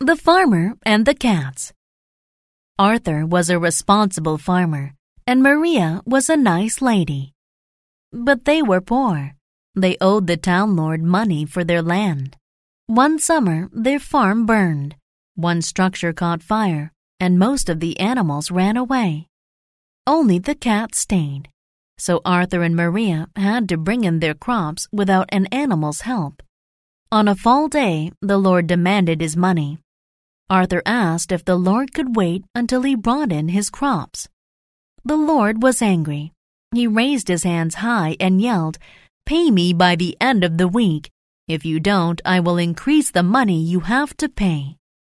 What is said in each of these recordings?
The Farmer and the Cats. Arthur was a responsible farmer, and Maria was a nice lady. But they were poor. They owed the town lord money for their land. One summer, their farm burned. One structure caught fire, and most of the animals ran away. Only the cats stayed. So Arthur and Maria had to bring in their crops without an animal's help. On a fall day, the Lord demanded his money. Arthur asked if the Lord could wait until he brought in his crops. The Lord was angry. He raised his hands high and yelled, "Pay me by the end of the week. If you don't, I will increase the money you have to pay.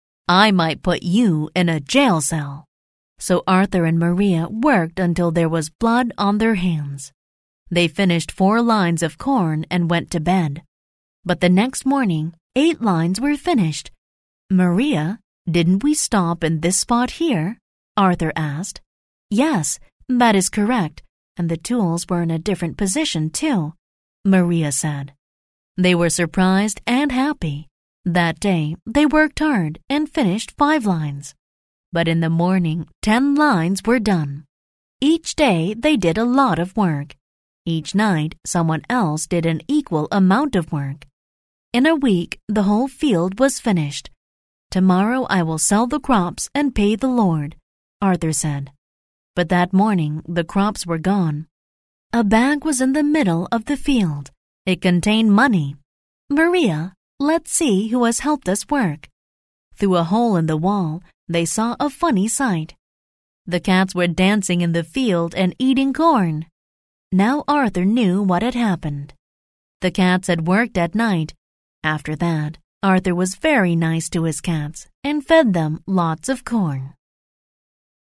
I might put you in a jail cell." So Arthur and Maria worked until there was blood on their hands. They finished 4 lines of corn and went to bed. But the next morning, 8 lines were finished. "Maria, didn't we stop in this spot here?" Arthur asked. "Yes, that is correct, and the tools were in a different position too," Maria said. They were surprised and happy. That day, they worked hard and finished 5 lines. But in the morning, 10 lines were done. Each day, they did a lot of work. Each night, someone else did an equal amount of work. In a week, the whole field was finished. "Tomorrow I will sell the crops and pay the Lord," Arthur said. But that morning, the crops were gone. A bag was in the middle of the field. It contained money. "Maria, let's see who has helped us work." Through a hole in the wall, they saw a funny sight. The cats were dancing in the field and eating corn. Now Arthur knew what had happened. The cats had worked at night. After that, Arthur was very nice to his cats and fed them lots of corn.